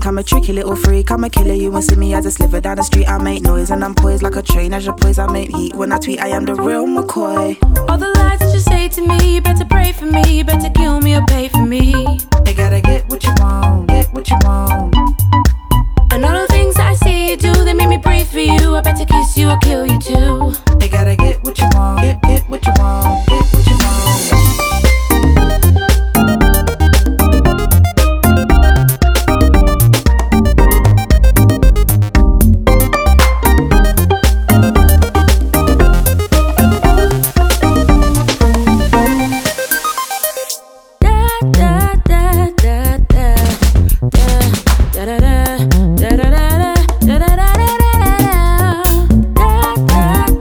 I'm a tricky little freak, I'm a killer. You won't see me as a sliver down the street. I make noise and I'm poised like a train. As your poise, I make heat. When I tweet, I am the real McCoy. All the lies that you say to me, you better pray for me, you better kill me or pay for me. You gotta get what you want, get what you want. And all the things that I see you do, they make me breathe for you. I better kiss you or kill you too.